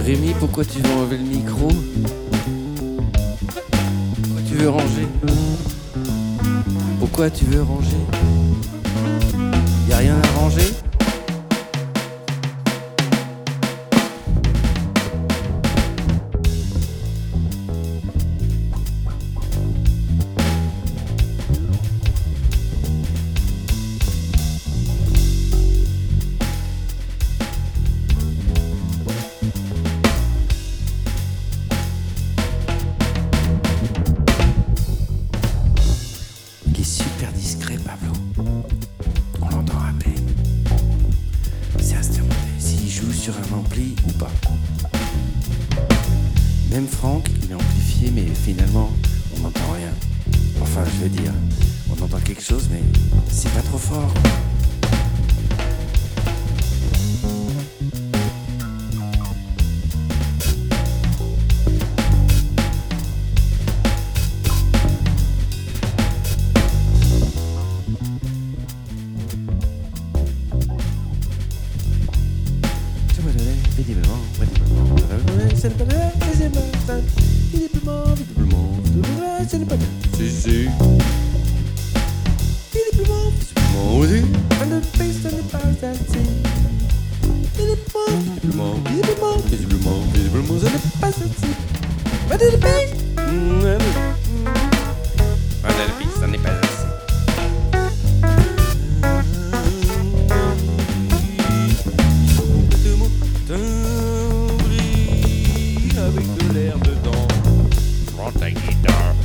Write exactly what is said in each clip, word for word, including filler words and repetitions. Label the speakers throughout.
Speaker 1: Rémi, pourquoi tu veux enlever le micro? Pourquoi tu veux ranger? Pourquoi tu veux ranger? Y'a rien à ranger? Il est super discret, Pablo. On l'entend à peine. C'est à se demander s'il joue sur un ampli ou pas. Même Franck, il est amplifié, mais finalement, on n'entend rien. Enfin, je veux dire, on entend quelque chose, mais c'est pas trop fort. Visiblement, visiblement, visiblement, ce n'est pas bien. Si, si. Visiblement, visiblement aussi. Visiblement, visiblement, visiblement, visiblement, ce n'est pas ceci. Pas de piste. Pas de piste, ce n'est pas assez. Avec de l'air dedans. Prends ta guitare.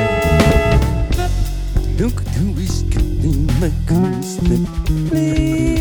Speaker 1: Donc tu risques de me connaître.